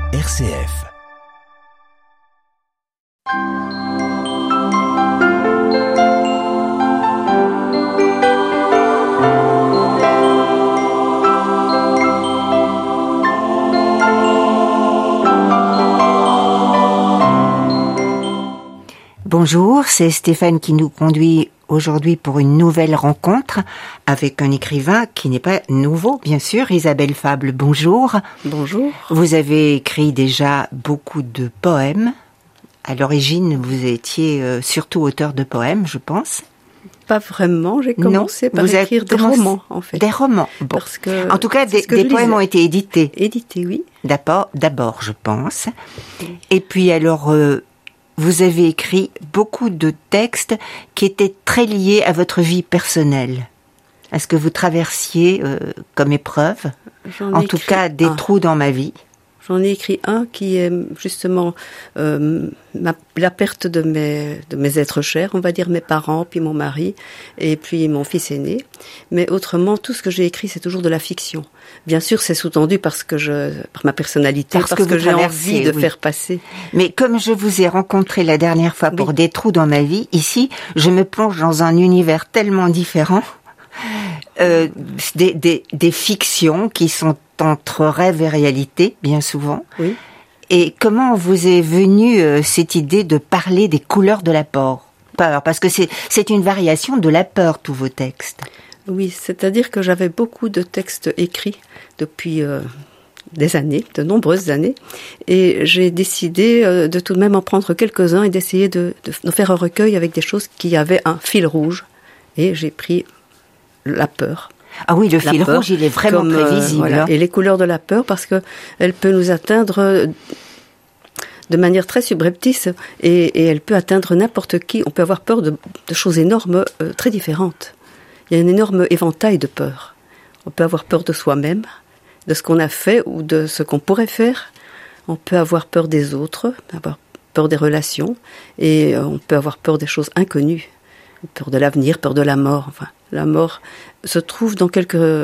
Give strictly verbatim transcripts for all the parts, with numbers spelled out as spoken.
R C F. Bonjour, c'est Stéphane qui nous conduit aujourd'hui pour une nouvelle rencontre avec un écrivain qui n'est pas nouveau, bien sûr, Isabelle Fabre. Bonjour. Bonjour. Vous avez écrit déjà beaucoup de poèmes. À l'origine, vous étiez euh, surtout auteur de poèmes, je pense. Pas vraiment, j'ai commencé non, par vous écrire des commencé... romans, en fait. Des romans, bon. Parce que, en tout cas, des, des poèmes ont été édités. Édités, oui. D'abord, d'abord, je pense. Oui. Et puis alors... Euh, Vous avez écrit beaucoup de textes qui étaient très liés à votre vie personnelle. Est-ce que vous traversiez euh, comme épreuve, J'en en tout cas, des un. trous dans ma vie? J'en ai écrit un qui est justement euh, ma, la perte de mes, de mes êtres chers, on va dire mes parents, puis mon mari, et puis mon fils aîné. Mais autrement, tout ce que j'ai écrit, c'est toujours de la fiction. Bien sûr, c'est sous-tendu parce que je, par ma personnalité, parce, parce que, que j'ai envie de oui. faire passer. Mais comme je vous ai rencontré la dernière fois pour oui. des trous dans ma vie, ici, je me plonge dans un univers tellement différent, euh, des, des, des fictions qui sont entre rêve et réalité, bien souvent. Oui. Et comment vous est venue euh, cette idée de parler des couleurs de la peur? Peur, parce que c'est, c'est une variation de la peur, tous vos textes. Oui, c'est-à-dire que j'avais beaucoup de textes écrits depuis euh, des années, de nombreuses années, et j'ai décidé euh, de tout de même en prendre quelques-uns et d'essayer de, de, de faire un recueil avec des choses qui avaient un fil rouge. Et j'ai pris la peur. Ah oui, le fil rouge, il est vraiment comme, prévisible. Euh, voilà. Et les couleurs de la peur, parce que elle peut nous atteindre de manière très subreptice et, et elle peut atteindre n'importe qui. On peut avoir peur de, de choses énormes, euh, très différentes. Il y a un énorme éventail de peurs. On peut avoir peur de soi-même, de ce qu'on a fait ou de ce qu'on pourrait faire. On peut avoir peur des autres, avoir peur des relations, et on peut avoir peur des choses inconnues. Peur de l'avenir, peur de la mort. Enfin, la mort se trouve dans quelques,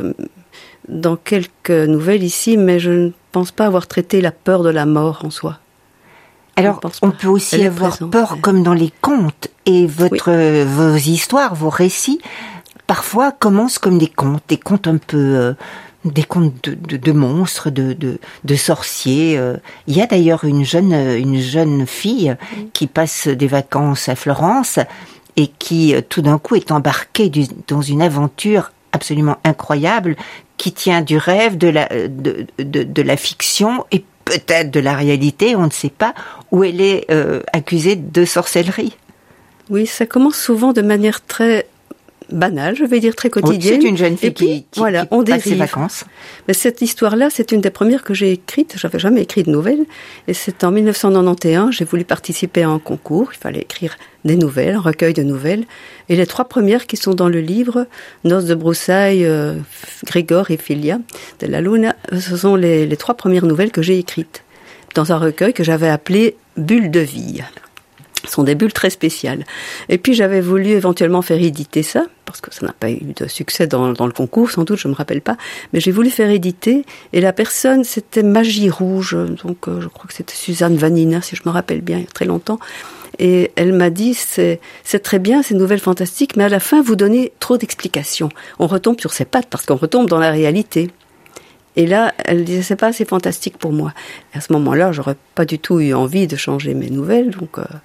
dans quelques nouvelles ici, mais je ne pense pas avoir traité la peur de la mort en soi. Alors, on peut aussi Elle avoir présente, peur, ouais. comme dans les contes, et votre, oui. vos histoires, vos récits, parfois commencent comme des contes, des contes un peu, euh, des contes de, de, de monstres, de, de, de sorciers. Euh. Il y a d'ailleurs une jeune, une jeune fille oui. qui passe des vacances à Florence, et qui, tout d'un coup, est embarquée du, dans une aventure absolument incroyable, qui tient du rêve, de la, de, de, de la fiction, et peut-être de la réalité, on ne sait pas, où elle est euh, accusée de sorcellerie. Oui, ça commence souvent de manière très banale, je vais dire très quotidienne. Oui, c'est une jeune fille puis, qui, qui, voilà, qui on passe dérive. ses vacances. Mais cette histoire-là, c'est une des premières que j'ai écrites. J'avais jamais écrit de nouvelles. Et c'est en dix-neuf cent quatre-vingt-onze, j'ai voulu participer à un concours. Il fallait écrire des nouvelles, un recueil de nouvelles. Et les trois premières qui sont dans le livre, Noces de broussailles, euh, Grégor et Filia de la Luna, ce sont les, les trois premières nouvelles que j'ai écrites dans un recueil que j'avais appelé Bulles de vie. Ce sont des bulles très spéciales. Et puis j'avais voulu éventuellement faire éditer ça, parce que ça n'a pas eu de succès dans, dans le concours, sans doute, je me rappelle pas. Mais j'ai voulu faire éditer, et la personne, c'était Magie Rouge, donc euh, je crois que c'était Suzanne Vanina, si je me rappelle bien, il y a très longtemps. Et elle m'a dit, c'est, c'est très bien, ces nouvelles fantastiques, mais à la fin, vous donnez trop d'explications. On retombe sur ses pattes, parce qu'on retombe dans la réalité. Et là, elle disait, c'est pas assez fantastique pour moi. Et à ce moment-là, j'aurais pas du tout eu envie de changer mes nouvelles, donc... Euh,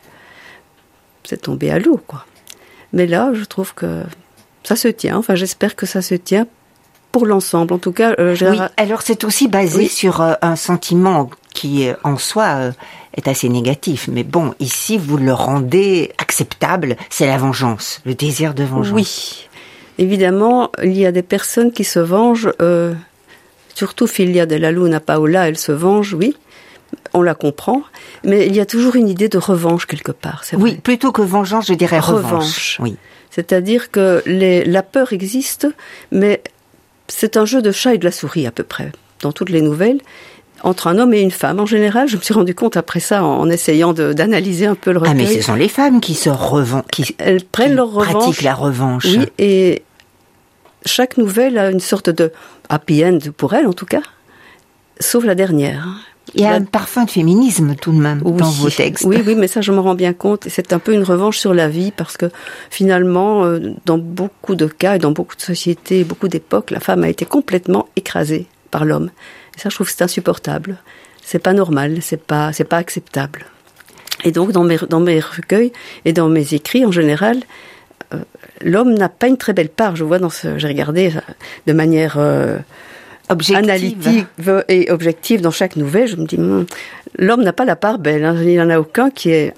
c'est tombé à l'eau, quoi. Mais là, je trouve que ça se tient. Enfin, j'espère que ça se tient pour l'ensemble. En tout cas, euh, j'ai... Oui, alors c'est aussi basé oui. sur euh, un sentiment qui, en soi, euh, est assez négatif. Mais bon, ici, vous le rendez acceptable. C'est la vengeance, le désir de vengeance. Oui, évidemment, il y a des personnes qui se vengent. Euh, surtout Filia de la Luna Paola, elle se venge, oui. On la comprend, mais il y a toujours une idée de revanche quelque part. C'est vrai. Oui, plutôt que vengeance, je dirais revanche. Revanche. Oui. C'est-à-dire que les, la peur existe, mais c'est un jeu de chat et de la souris à peu près, dans toutes les nouvelles, entre un homme et une femme. En général, je me suis rendu compte après ça, en, en essayant de, d'analyser un peu le recueil. Ah, mais ce sont les femmes qui se revancent, qui, elles prennent qui leur revanche. pratiquent la revanche. Oui, et chaque nouvelle a une sorte de happy end pour elles, en tout cas, sauf la dernière. Il y a un parfum de féminisme tout de même oui, dans vos textes. Oui, oui, mais ça je me rends bien compte. C'est un peu une revanche sur la vie parce que finalement, euh, dans beaucoup de cas et dans beaucoup de sociétés, beaucoup d'époques, la femme a été complètement écrasée par l'homme. Et ça, je trouve que c'est insupportable. C'est pas normal, c'est pas, c'est pas acceptable. Et donc, dans mes, dans mes recueils et dans mes écrits en général, euh, l'homme n'a pas une très belle part. Je vois dans ce, j'ai regardé de manière euh, objective. Analytique et objective dans chaque nouvelle. Je me dis, hm, l'homme n'a pas la part belle. Hein. Il n'y en a aucun qui est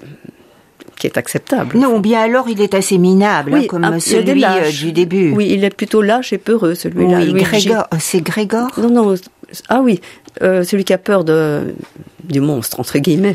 qui est acceptable. Non, bien alors il est assez minable, oui, hein, comme un, celui euh, du début. Oui, il est plutôt lâche et peureux, celui-là. Oui, Grégor, c'est Grégor. Non, non. Ah oui, euh, celui qui a peur de du monstre entre guillemets.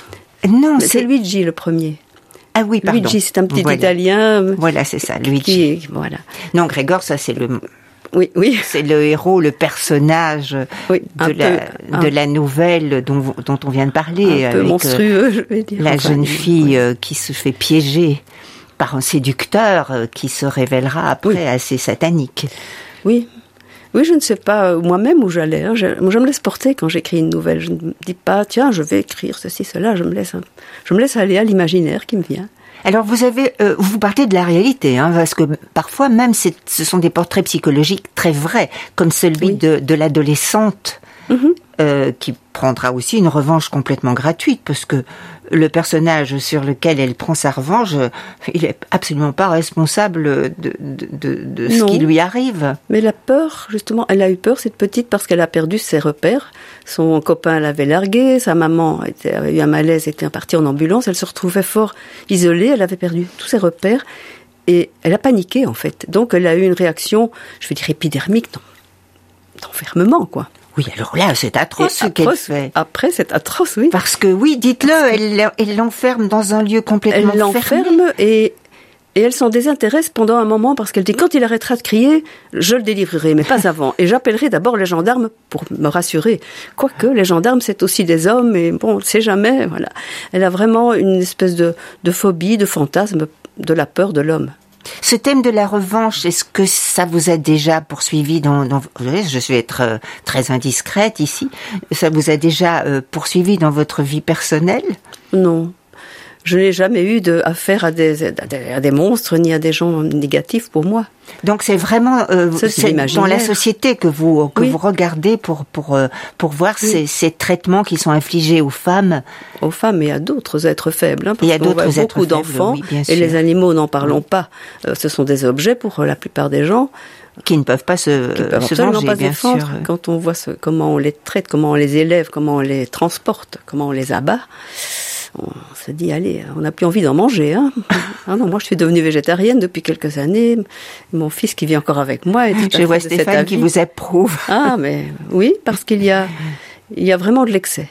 Non, c'est, c'est Luigi le premier. Ah oui, pardon. Luigi, c'est un petit voilà. Italien. Voilà, c'est ça, Luigi. Qui, voilà. Non, Grégor, ça c'est le. Oui, oui. C'est le héros, le personnage oui, de, la, peu, de la nouvelle dont, dont on vient de parler. Un peu avec monstrueux, je vais dire. La enfin, jeune fille oui. qui se fait piéger par un séducteur qui se révélera après oui. assez satanique. Oui. Oui, je ne sais pas moi-même où j'allais. Hein. Je, je me laisse porter quand j'écris une nouvelle. Je ne me dis pas, tiens, je vais écrire ceci, cela. Je me laisse, je me laisse aller à l'imaginaire qui me vient. Alors vous avez, euh, vous partez de la réalité, hein, parce que parfois même c'est, ce sont des portraits psychologiques très vrais, comme celui oui. de, de l'adolescente mm-hmm. euh, qui prendra aussi une revanche complètement gratuite, parce que le personnage sur lequel elle prend sa revanche, il est absolument pas responsable de, de, de, de ce qui lui arrive. Mais la peur, justement, elle a eu peur, cette petite, parce qu'elle a perdu ses repères. Son copain l'avait larguée, sa maman était, avait eu un malaise, était partie en ambulance, elle se retrouvait fort isolée, elle avait perdu tous ses repères, et elle a paniqué, en fait. Donc, elle a eu une réaction, je veux dire, épidermique, d'enfermement, quoi. Oui, alors là, c'est atroce ce qu'elle fait. Après, c'est atroce, oui. Parce que, oui, dites-le, elle, elle l'enferme dans un lieu complètement fermé. Elle l'enferme et, et elle s'en désintéresse pendant un moment parce qu'elle dit, quand il arrêtera de crier, je le délivrerai, mais pas avant. Et j'appellerai d'abord les gendarmes pour me rassurer. Quoique, les gendarmes, c'est aussi des hommes et bon, on ne sait jamais, voilà. Elle a vraiment une espèce de, de phobie, de fantasme, de la peur de l'homme. Ce thème de la revanche, est-ce que ça vous a déjà poursuivi dans, dans je vais être euh, très indiscrète ici, ça vous a déjà euh, poursuivi dans votre vie personnelle ? Non. Je n'ai jamais eu de, affaire à des, à, des, à des monstres ni à des gens négatifs pour moi. Donc c'est vraiment euh, c'est c'est dans la société que vous que oui. vous regardez pour pour pour voir oui. ces, ces traitements qui sont infligés aux femmes, aux femmes et à d'autres êtres faibles. Hein, parce et à d'autres êtres beaucoup faibles, d'enfants oui, et les animaux, n'en parlons oui. pas. Euh, ce sont des objets pour la plupart des gens qui ne peuvent pas se qui peuvent se absolument venger, pas bien défendre. sûr. Quand on voit ce, comment on les traite, comment on les élève, comment on les transporte, comment on les abat. On se dit, allez, on n'a plus envie d'en manger. Hein. Ah non, moi, je suis devenue végétarienne depuis quelques années. Mon fils qui vit encore avec moi est tout Je vois Stéphane qui vous approuve. Ah, mais oui, parce qu'il y a, il y a vraiment de l'excès.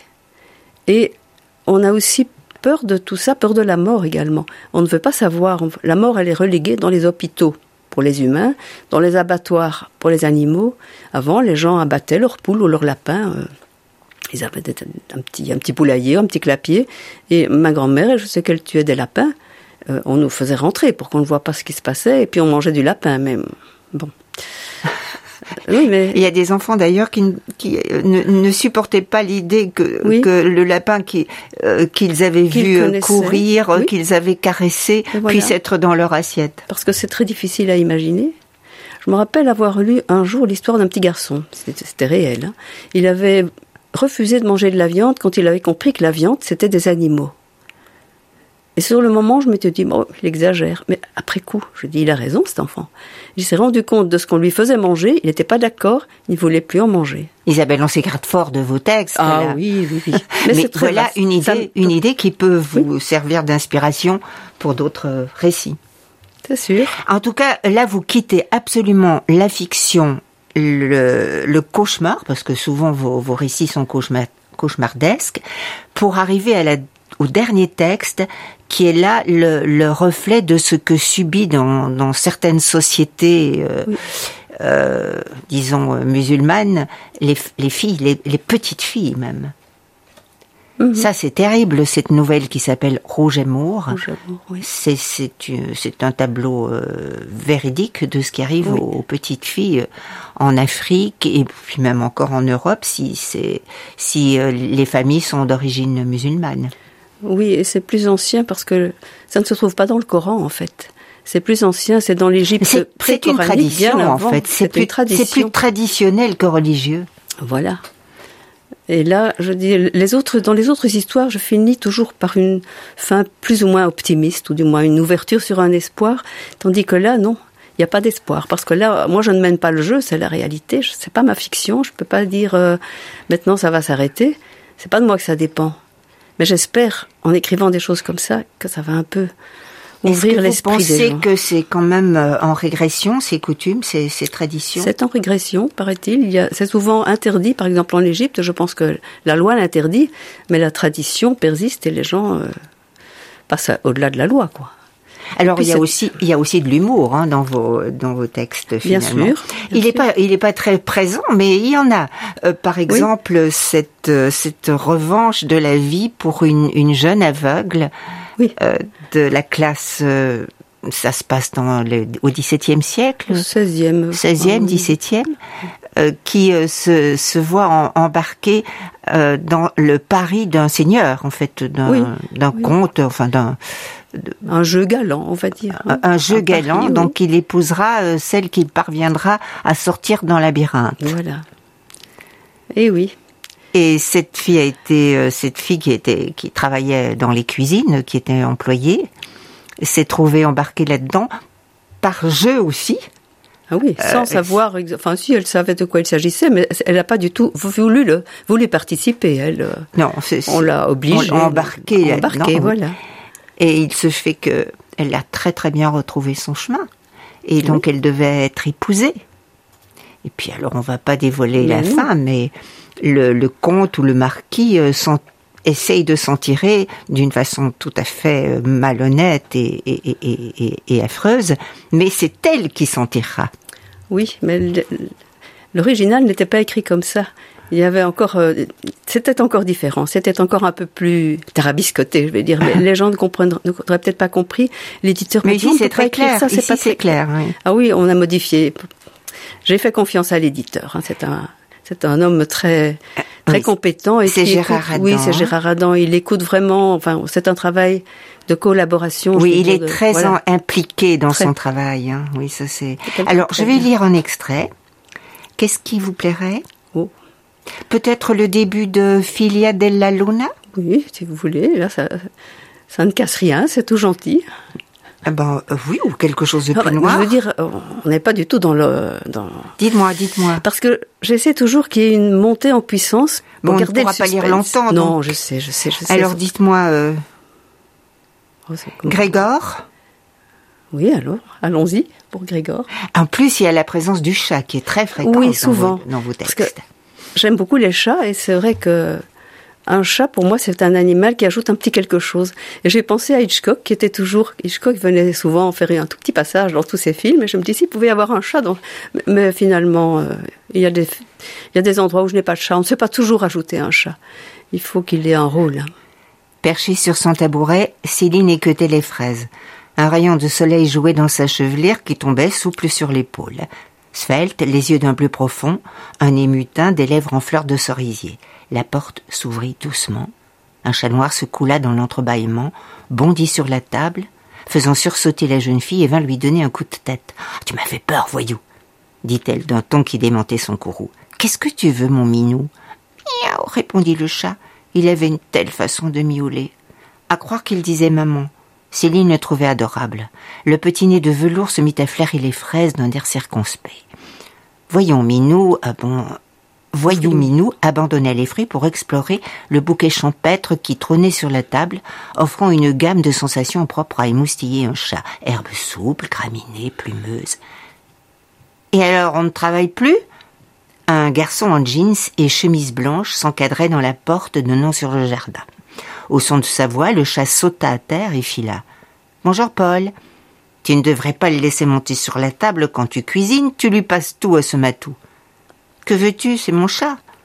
Et on a aussi peur de tout ça, peur de la mort également. On ne veut pas savoir. La mort, elle est reléguée dans les hôpitaux pour les humains, dans les abattoirs pour les animaux. Avant, les gens abattaient leurs poules ou leurs lapins. Euh, Ils avaient un petit, un petit poulailler, un petit clapier. Et ma grand-mère, je sais qu'elle tuait des lapins. Euh, on nous faisait rentrer pour qu'on ne voit pas ce qui se passait. Et puis on mangeait du lapin même. Bon. Oui, mais... Il y a des enfants d'ailleurs qui, qui ne, ne supportaient pas l'idée que, oui. que le lapin qui, euh, qu'ils avaient qu'ils vu courir, oui. qu'ils avaient caressé, voilà. puisse être dans leur assiette. Parce que c'est très difficile à imaginer. Je me rappelle avoir lu un jour l'histoire d'un petit garçon. C'était, c'était réel. Hein. Il avait refusé de manger de la viande quand il avait compris que la viande, c'était des animaux. Et sur le moment, je m'étais dit, bon, il exagère. Mais après coup, je dis, il a raison, cet enfant. Il s'est rendu compte de ce qu'on lui faisait manger, il n'était pas d'accord, il ne voulait plus en manger. Isabelle, on s'écarte fort de vos textes. Ah là. oui, oui, oui. Mais, Mais c'est très voilà vaste. une idée, Ça... une idée qui peut vous oui. servir d'inspiration pour d'autres récits. C'est sûr. En tout cas, là, vous quittez absolument la fiction, le, le cauchemar, parce que souvent vos, vos récits sont cauchemar, cauchemardesques, pour arriver à la, au dernier texte, qui est là le, le reflet de ce que subit dans, dans certaines sociétés, euh, oui. euh, disons, musulmanes, les, les filles, les, les petites filles même. Mmh. Ça, c'est terrible, cette nouvelle qui s'appelle Rouge Amour. Rouge Amour, oui. C'est, c'est, c'est un tableau euh, véridique de ce qui arrive oui. aux, aux petites filles en Afrique et puis même encore en Europe si, c'est, si euh, les familles sont d'origine musulmane. Oui, et c'est plus ancien parce que ça ne se trouve pas dans le Coran, en fait. C'est plus ancien, c'est dans l'Égypte c'est, pré-coranique, c'est une tradition, bien en avant. fait. C'est, c'est, plus, une tradition. c'est plus traditionnel que religieux. Voilà. Et là, je dis, les autres, dans les autres histoires, je finis toujours par une fin plus ou moins optimiste, ou du moins une ouverture sur un espoir, tandis que là, non, il n'y a pas d'espoir. Parce que là, moi, je ne mène pas le jeu, c'est la réalité, c'est pas ma fiction, je peux pas dire euh, maintenant ça va s'arrêter, c'est pas de moi que ça dépend. Mais j'espère, en écrivant des choses comme ça, que ça va un peu ouvrir l'esprit des gens. Vous pensez que c'est quand même en régression, ces coutumes, ces, ces traditions ? C'est en régression, paraît-il. Il y a, c'est souvent interdit, par exemple en Égypte, je pense que la loi l'interdit, mais la tradition persiste et les gens euh, passent au-delà de la loi, quoi. Alors il y a aussi il y a aussi de l'humour hein, dans vos dans vos textes finalement. Bien sûr. Bien il est sûr. pas il est pas très présent, mais il y en a. Euh, par exemple oui. cette cette revanche de la vie pour une une jeune aveugle oui. euh, de la classe. Euh, ça se passe dans le, au dix-septième siècle. Au seizième. seizième, dix-septième, euh, qui euh, se se voit en, embarqué euh, dans le pari d'un seigneur en fait, d'un oui. d'un oui. comte, enfin d'un un jeu galant, on va dire. Un, un jeu un galant, pari, donc oui. il épousera euh, celle qu'il parviendra à sortir d'un labyrinthe. Voilà. Et oui. Et cette fille a été, euh, cette fille qui était, qui travaillait dans les cuisines, qui était employée, s'est trouvée embarquée là-dedans par jeu aussi. Ah oui, sans euh, savoir, enfin si elle savait de quoi il s'agissait, mais elle n'a pas du tout voulu le, voulu participer. Elle. Non, c'est, on l'a obligée. On l'a embarquée. Embarquée, voilà. Et il se fait que elle a très très bien retrouvé son chemin. Et donc oui. elle devait être épousée. Et puis alors on va pas dévoiler mais la oui. fin, mais le, le comte ou le marquis euh, sont, essaye de s'en tirer d'une façon tout à fait malhonnête et, et, et, et, et affreuse, mais c'est elle qui s'en tirera. Oui, mais l'original n'était pas écrit comme ça. Il y avait encore, euh, c'était encore différent, c'était encore un peu plus tarabiscoté, je vais dire. Mais les gens ne comprennent, n'auraient peut-être pas compris. L'éditeur. Mais ici c'est très clair. Ça, c'est ici, pas très clair. clair oui. Ah oui, on a modifié. J'ai fait confiance à l'éditeur. Hein. C'est un, c'est un homme très, très oui, compétent et c'est qui Gérard écoute, Adam. Oui, c'est Gérard Adam. Il écoute vraiment. Enfin, c'est un travail de collaboration. Oui, il est de, très voilà. en, impliqué dans très. son travail. Hein. Oui, ça c'est. c'est Alors, je vais bien. lire un extrait. Qu'est-ce qui vous plairait ? Oh. Peut-être le début de Filia della Luna ? Oui, si vous voulez. Là, ça, ça ne casse rien, c'est tout gentil. Ah ben, euh, oui, ou quelque chose de plus ah, noir. Je veux dire, on n'est pas du tout dans le... Dans... Dites-moi, dites-moi. Parce que j'essaie toujours qu'il y ait une montée en puissance pour bon, garder on ne pourra pas lire longtemps. Non, donc. je sais, je sais, je sais. Alors, dites-moi, euh, oh, Grégor ? Oui, alors, allons-y pour Grégor. En plus, il y a la présence du chat qui est très fréquente oui, souvent, dans, vos, dans vos textes. Parce que j'aime beaucoup les chats et c'est vrai que un chat, pour moi, c'est un animal qui ajoute un petit quelque chose. Et j'ai pensé à Hitchcock, qui était toujours... Hitchcock venait souvent faire un tout petit passage dans tous ses films, et je me dis, s'il pouvait y avoir un chat dans... Mais finalement, euh, il y a des, il y a des endroits où je n'ai pas de chat. On ne sait pas toujours ajouter un chat. Il faut qu'il ait un rôle. Hein. Perchée sur son tabouret, Céline équeutait les fraises. Un rayon de soleil jouait dans sa chevelure qui tombait souple sur l'épaule. Svelte, les yeux d'un bleu profond, un nez mutin, des lèvres en fleurs de cerisier. La porte s'ouvrit doucement. Un chat noir se coula dans l'entrebâillement, bondit sur la table, faisant sursauter la jeune fille et vint lui donner un coup de tête. « Tu m'as fait peur, voyou !» dit-elle d'un ton qui démentait son courroux. « Qu'est-ce que tu veux, mon minou ?»« Miaou !» répondit le chat. Il avait une telle façon de miauler. À croire qu'il disait maman. Céline le trouvait adorable. Le petit nez de velours se mit à flairer les fraises d'un air circonspect. « Voyons, minou, ah bon... » Voyou Minou abandonnait les fruits pour explorer le bouquet champêtre qui trônait sur la table, offrant une gamme de sensations propres à émoustiller un chat. Herbes souples, graminées, plumeuses. Et alors, on ne travaille plus ? Un garçon en jeans et chemise blanche s'encadrait dans la porte donnant sur le jardin. Au son de sa voix, le chat sauta à terre et fila. « Bonjour Paul. Tu ne devrais pas le laisser monter sur la table quand tu cuisines, tu lui passes tout à ce matou. » « Que veux-tu, c'est mon chat.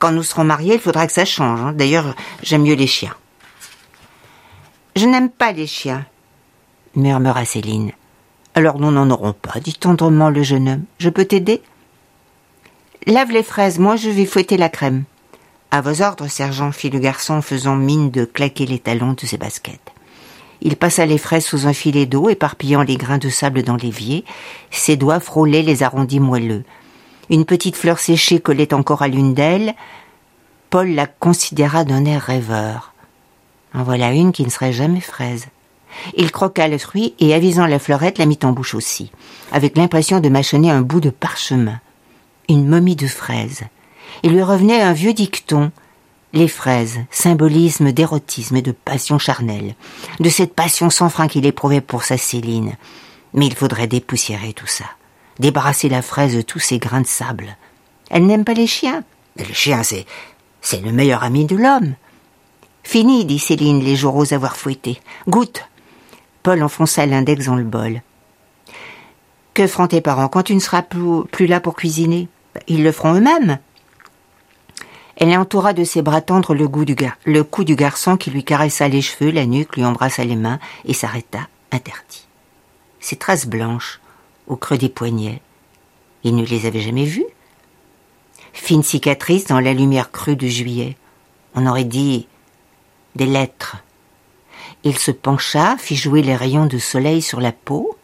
quand nous serons mariés, il faudra que ça change. Hein. D'ailleurs, j'aime mieux les chiens. Je n'aime pas les chiens, murmura Céline. Alors nous n'en aurons pas, dit tendrement le jeune homme. Je peux t'aider ? Lave les fraises, moi je vais fouetter la crème. À vos ordres, sergent, fit le garçon en faisant mine de claquer les talons de ses baskets. Il passa les fraises sous un filet d'eau, éparpillant les grains de sable dans l'évier. Ses doigts frôlaient les arrondis moelleux. Une petite fleur séchée collait encore à l'une d'elles. Paul la considéra d'un air rêveur. En voilà une qui ne serait jamais fraise. Il croqua le fruit et, avisant la fleurette, la mit en bouche aussi, avec l'impression de mâchonner un bout de parchemin. Une momie de fraises. Il lui revenait un vieux dicton. Les fraises, symbolisme d'érotisme et de passion charnelle, de cette passion sans frein qu'il éprouvait pour sa Céline. Mais il faudrait dépoussiérer tout ça, débarrasser la fraise de tous ses grains de sable. Elle n'aime pas les chiens. Mais le chien, c'est, c'est le meilleur ami de l'homme. Fini, dit Céline, les jouraux avoir fouettés. Goûte. Paul enfonça l'index dans le bol. Que feront tes parents quand tu ne seras plus, plus là pour cuisiner ? Ils le feront eux-mêmes. Elle entoura de ses bras tendres le, goût du gar- le cou du garçon qui lui caressa les cheveux, la nuque, lui embrassa les mains et s'arrêta, interdit. Ses traces blanches, au creux des poignets, il ne les avait jamais vues. Fine cicatrice dans la lumière crue de juillet. On aurait dit des lettres. Il se pencha, fit jouer les rayons de soleil sur la peau.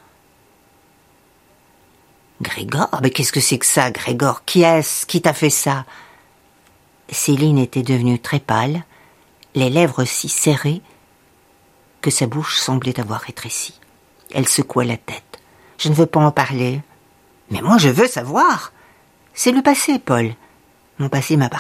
Grégor, mais qu'est-ce que c'est que ça, Grégor ? Qui est-ce ? Qui t'a fait ça ? Céline était devenue très pâle, les lèvres si serrées que sa bouche semblait avoir rétréci. Elle secoua la tête. « Je ne veux pas en parler. »« Mais moi, je veux savoir. C'est le passé, Paul. Mon passé m'appartient. »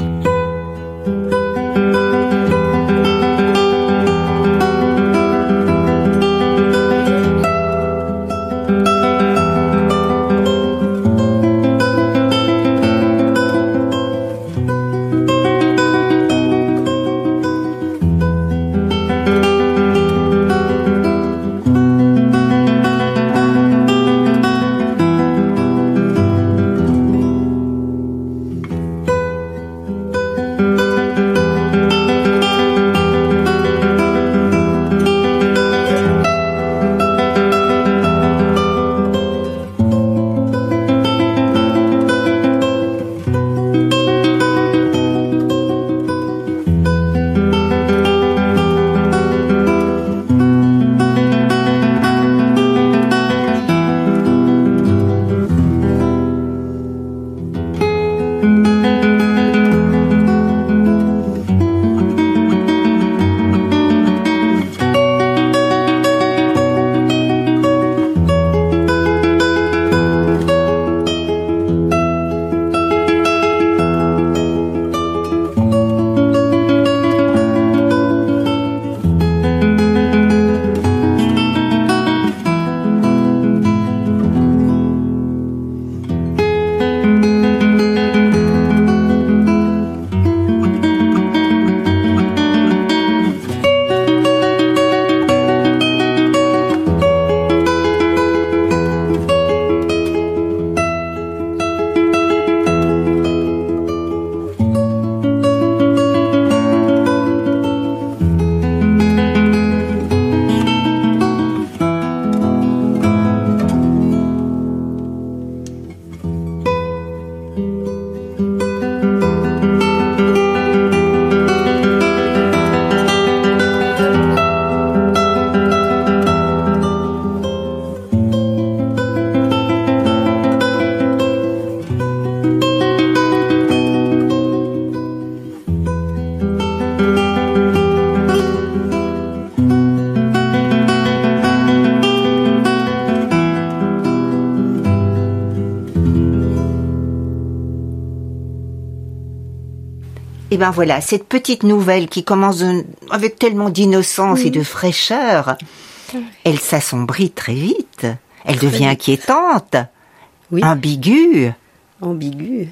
Et ben voilà, cette petite nouvelle qui commence de, avec tellement d'innocence oui. et de fraîcheur, elle s'assombrit très vite. Elle très devient vite. inquiétante, oui. ambiguë. Ambiguë.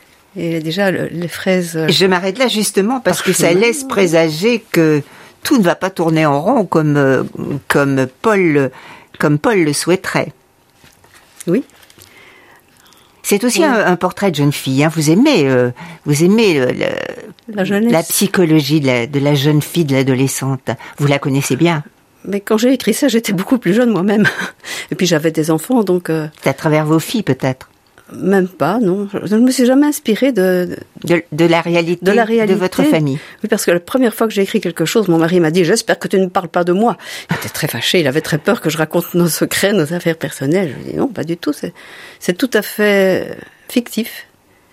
Et déjà, le, les fraises... Je m'arrête là justement parce que ça laisse présager que tout ne va pas tourner en rond comme, comme, Paul, comme Paul le souhaiterait. Oui. C'est aussi oui. un, un portrait de jeune fille. Hein. Vous aimez, euh, vous aimez le, le, la, jeunesse. la psychologie de la, de la jeune fille, de l'adolescente. Vous la connaissez bien. Mais quand j'ai écrit ça, j'étais beaucoup plus jeune moi-même. Et puis j'avais des enfants, donc... Euh, c'est à travers vos filles, peut-être? Même pas, non. Je ne me suis jamais inspirée de... De, de, la, réalité, de la réalité de votre famille. Oui, parce que la première fois que j'ai écrit quelque chose, mon mari m'a dit « J'espère que tu ne parles pas de moi ». Il était très fâché, il avait très peur que je raconte nos secrets, nos affaires personnelles. Je lui ai dit « Non, pas du tout, c'est, c'est tout à fait fictif ».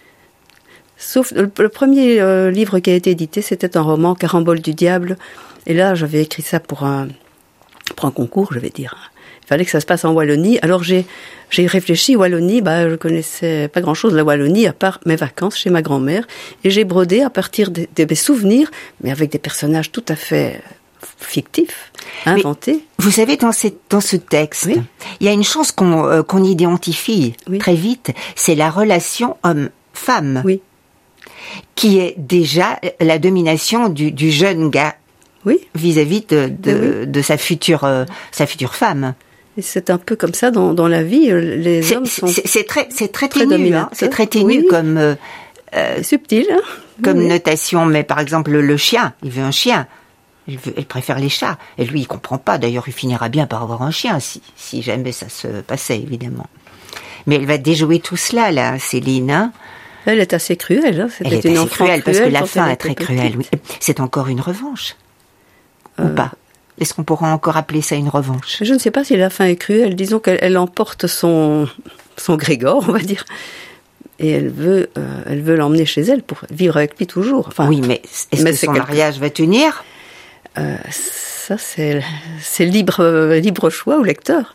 Sauf le, le premier euh, livre qui a été édité, c'était un roman, Carambole du diable. Et là, j'avais écrit ça pour un, pour un concours, je vais dire. Il fallait que ça se passe en Wallonie. Alors j'ai, j'ai réfléchi, Wallonie, bah, je connaissais pas grand-chose de la Wallonie, à part mes vacances chez ma grand-mère. Et j'ai brodé à partir de, de mes souvenirs, mais avec des personnages tout à fait fictifs, inventés. Mais vous savez, dans, cette, dans ce texte, oui. il y a une chose qu'on, euh, qu'on identifie oui. très vite, c'est la relation homme-femme. Oui. Qui est déjà la domination du, du jeune gars oui. vis-à-vis de, de, oui. de sa future, euh, sa future femme. Et c'est un peu comme ça dans, dans la vie. Les c'est, hommes sont c'est, c'est très, c'est très très ténu, hein, c'est très ténu oui. comme euh, euh, subtil, hein. comme oui. notation. Mais par exemple, le, le chien, il veut un chien. Il, veut, il préfère les chats. Et lui, il comprend pas. D'ailleurs, il finira bien par avoir un chien si, si jamais ça se passait, évidemment. Mais elle va déjouer tout cela, là, Céline. Hein. Elle est assez cruelle. Hein. C'était elle est une assez enfant cruelle, parce que la fin est très petite. cruelle. Oui. C'est encore une revanche. Euh... Ou pas? Est-ce qu'on pourra encore appeler ça une revanche? Je ne sais pas si la fin est cruelle. Disons qu'elle elle emporte son, son Grégor, on va dire. Et elle veut, euh, elle veut l'emmener chez elle pour vivre avec lui toujours. Enfin, oui, mais est-ce mais que c'est son quelque... mariage va tenir? euh, Ça, c'est, c'est libre, libre choix au lecteur.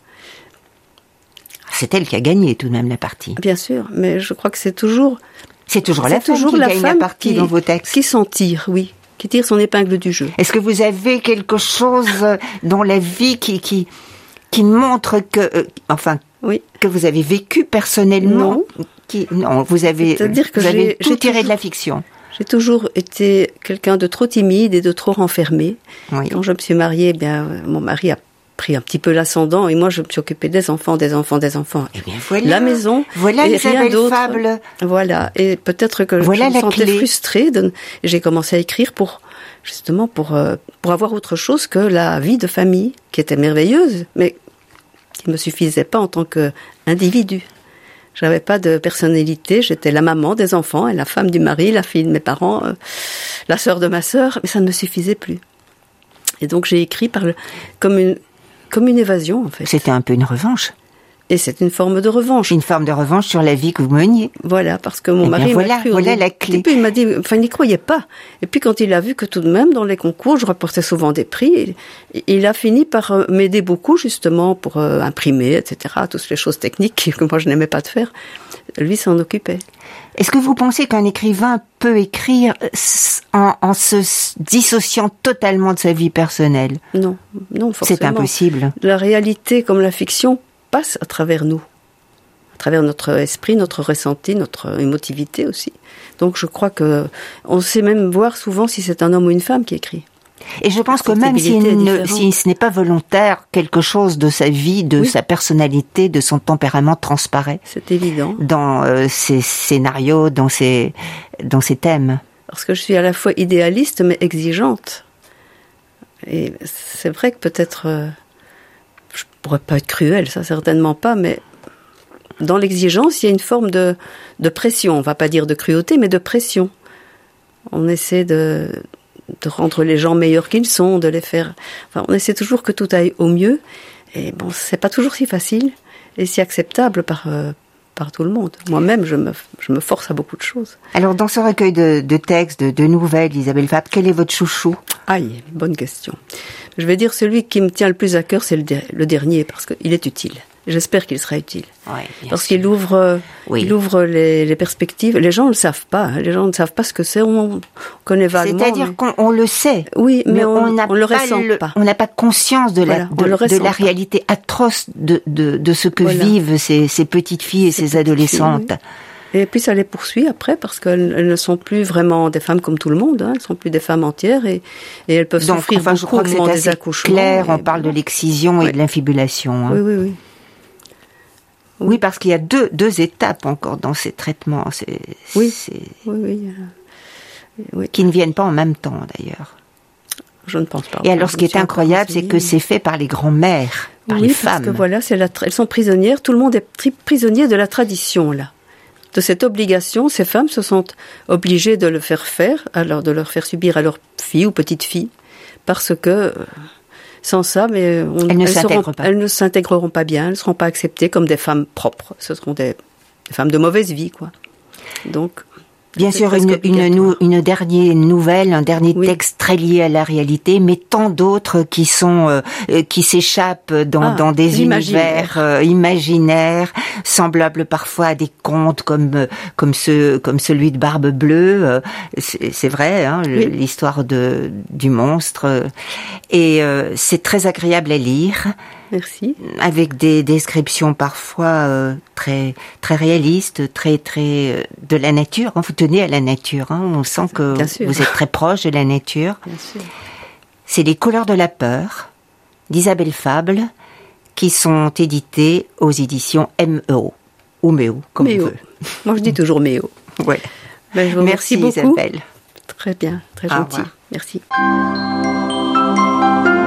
C'est elle qui a gagné tout de même la partie. Bien sûr, mais je crois que c'est toujours... C'est toujours c'est la femme toujours qui la gagne femme la partie qui, dans vos textes. Qui s'en tire, oui. Qui tire son épingle du jeu. Est-ce que vous avez quelque chose dans la vie qui, qui, qui montre que... Euh, enfin, oui. que vous avez vécu personnellement? Non. Qui, non, vous avez, C'est-à-dire que vous avez j'ai, tout j'ai tiré toujours, de la fiction. J'ai toujours été quelqu'un de trop timide et de trop renfermé. Oui. Quand je me suis mariée, eh bien, mon mari a pris un petit peu l'ascendant et moi je me suis occupée des enfants, des enfants, des enfants. Eh bien voilà. La maison. Voilà et Isabelle rien d'autre. Fable. Voilà. Et peut-être que voilà je me sentais clé. frustrée. De... J'ai commencé à écrire pour, justement, pour, euh, pour avoir autre chose que la vie de famille, qui était merveilleuse, mais qui ne me suffisait pas en tant qu'individu. J'avais pas de personnalité, j'étais la maman des enfants et la femme du mari, la fille de mes parents, euh, la sœur de ma sœur, mais ça ne me suffisait plus. Et donc j'ai écrit par le, comme une comme une évasion en fait. C'était un peu une revanche. Et c'est une forme de revanche. Une forme de revanche sur la vie que vous meniez. Voilà, parce que mon eh mari bien, voilà, m'a cru. Voilà la clé. Et puis il m'a dit, enfin il n'y croyait pas. Et puis quand il a vu que tout de même dans les concours, je rapportais souvent des prix, il a fini par m'aider beaucoup justement pour euh, imprimer, et cetera. Toutes les choses techniques que moi je n'aimais pas de faire. Lui s'en occupait. Est-ce que vous pensez qu'un écrivain peut écrire en, en se dissociant totalement de sa vie personnelle? Non, non, forcément. C'est impossible. La réalité, comme la fiction, passe à travers nous, à travers notre esprit, notre ressenti, notre émotivité aussi. Donc je crois que on sait même voir souvent si c'est un homme ou une femme qui écrit. Et je pense que même si, ne, si ce n'est pas volontaire, quelque chose de sa vie, de oui. sa personnalité, de son tempérament transparaît. C'est évident. Dans euh, ses scénarios, dans ses, dans ses thèmes. Parce que je suis à la fois idéaliste mais exigeante. Et c'est vrai que peut-être, euh, je pourrais pas être cruelle, ça certainement pas, mais dans l'exigence, il y a une forme de, de pression. On va pas dire de cruauté, mais de pression. On essaie de... de rendre les gens meilleurs qu'ils sont, de les faire... Enfin, on essaie toujours que tout aille au mieux. Et bon, c'est pas toujours si facile et si acceptable par, euh, par tout le monde. Moi-même, je me, je me force à beaucoup de choses. Alors, dans ce recueil de, de textes, de, de nouvelles, Isabelle Fable, quel est votre chouchou? Aïe, bonne question. Je vais dire celui qui me tient le plus à cœur, c'est le, de, le dernier, parce qu'il est utile. J'espère qu'il sera utile. Ouais, parce sûr. qu'il ouvre, oui. il ouvre les, les perspectives. Les gens ne le savent pas. Hein. Les gens ne savent pas ce que c'est. On, on connaît vaguement. C'est-à-dire mais... qu'on on le sait. Oui, mais, mais on ne le ressent le, pas. On n'a pas conscience de voilà, la, de, de la réalité atroce de, de, de ce que voilà. vivent ces, ces petites filles et ces, ces adolescentes. Filles, oui. Et puis ça les poursuit après parce qu'elles elles ne sont plus vraiment des femmes comme tout le monde. Hein. Elles ne sont plus des femmes entières et, et elles peuvent Donc, souffrir enfin, beaucoup je crois au que moment c'est des assez accouchements. Clair, et, on parle de l'excision oui. et de l'infibulation. Hein. Oui, oui, oui. Oui, oui parce qu'il y a deux, deux étapes encore dans ces traitements. C'est, oui. C'est... oui, oui, euh, oui. Qui ne viennent pas en même temps, d'ailleurs. Je ne pense pas. Et alors, ce qui est incroyable, c'est que c'est fait par les grands-mères, par oui, les femmes. Parce que voilà, c'est la tra- elles sont prisonnières. Tout le monde est tri- prisonnier de la tradition, là. De cette obligation, ces femmes se sont obligées de le faire faire, alors de leur faire subir à leurs filles ou petites filles, parce que sans ça, mais on, elles, ne elles, seront, pas. elles ne s'intégreront pas bien, elles ne seront pas acceptées comme des femmes propres. Ce seront des, des femmes de mauvaise vie, quoi. Donc. Bien sûr, une, une, nou, une dernière nouvelle, un dernier oui. texte très lié à la réalité, mais tant d'autres qui sont euh, qui s'échappent dans, ah, dans des univers euh, imaginaires, semblables parfois à des contes comme euh, comme ce comme celui de Barbe Bleue. Euh, c'est, c'est vrai, hein, oui. l'histoire de du monstre. Et euh, c'est très agréable à lire. Merci. Avec des descriptions parfois euh, très très réalistes, très très euh, de la nature. Hein. Vous tenez à la nature. Hein. On sent que vous êtes très proche de la nature. Bien sûr. C'est Les couleurs de la peur d'Isabelle Fabre qui sont éditées aux éditions M E O ou Méo, comme Méo. on veut. Moi, je dis toujours Méo. Voilà. Ben, je vous Merci remercie beaucoup. Isabelle. Très bien, très Au gentil. revoir. Merci.